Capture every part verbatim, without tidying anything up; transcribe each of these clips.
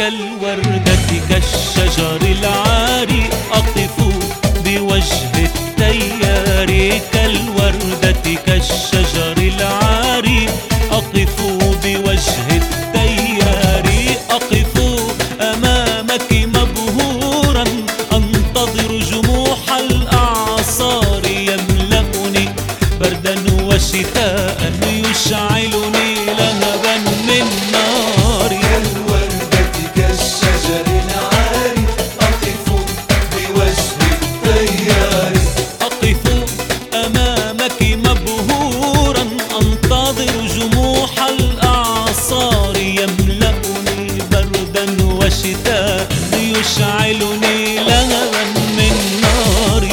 كالوردة كالشجر العاري أقف بوجه التيار، كالوردة كالشجر العاري أقف بوجه التيار، أقف أمامك مبهورا أنتظر جموح الأعصار، يملأني بردا وشتاء يشعلني لهبا من نار. كالوردة كالشجر العاري أقف بوجه التيار، أقف أمامك مبهورا أنتظر جموح الأعصار، يملأني بردا وشتاء يشعلني لهبا من نار.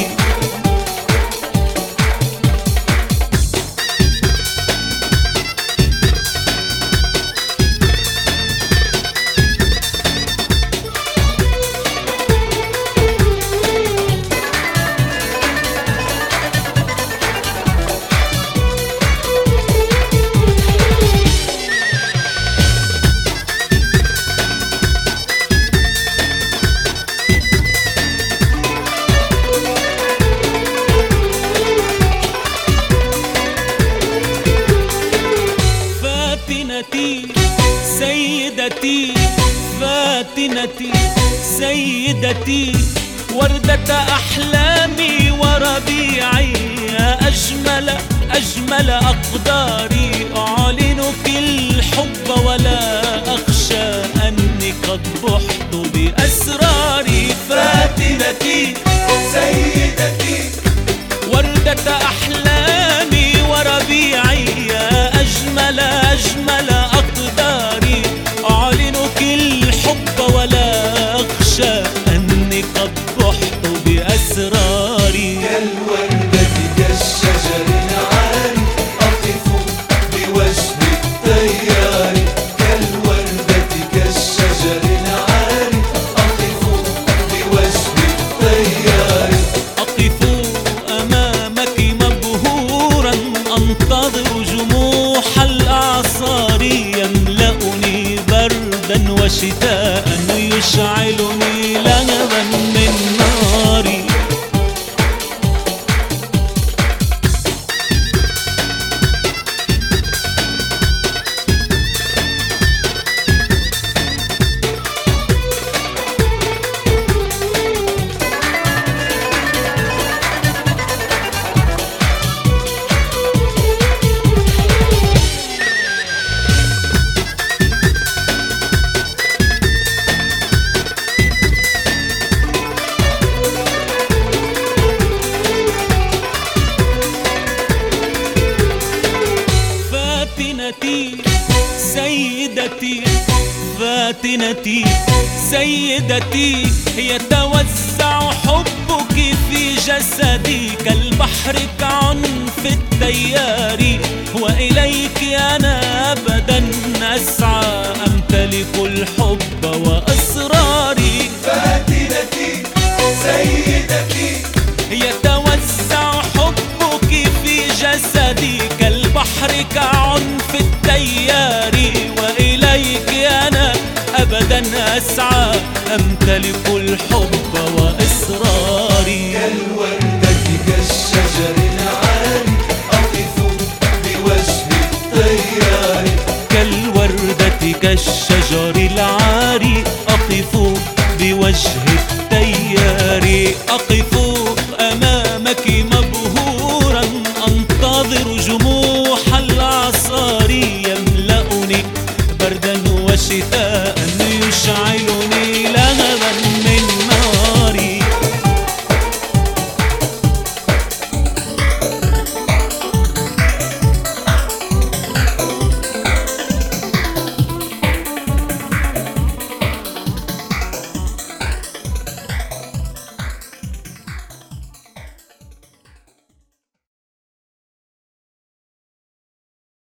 فاتنتي سيدتي فاتنتي سيدتي وردة أحلامي وربيعي، يا أجمل أجمل أقداري أعلنك الحب ولا أخشى أني قد بحت بأسراري. فاتنتي سيدتي وردة أحلامي وربيعي، يا أجمل أجمل أقداري أعلنك الحب ولا أخشى أني قد بحت بأسراري. كالوردة كالشجر العاري أقف بوجه التيار، كالوردة كالشجر العاري أقف بوجه التيار، أقف أمامك مبهورا أنتظر جموح الأعصار، يملأني بردا وشتاء يشعلني لهبا من نار. فاتنتي سيدتي فاتنتي سيدتي يتوزع حبك في جسدي كالبحر كعنف التيار، وإليك أنا أبدا أسعى أمتلك الحب وأسراري. فاتنتي سيدتي يتوزع حبك في جسدي كالبحر كعنف التيار، وإليك أنا أبدا أسعى أمتلك الحب وإصراري. كالوردة كالشجر العاري أقف بوجه التيار، كالوردة كالشجر العاري أقف بوجه التيار، أقف أمامك مبهورا أنتظر جموح الأعصار، يملأني بردا وشتاء يشعلني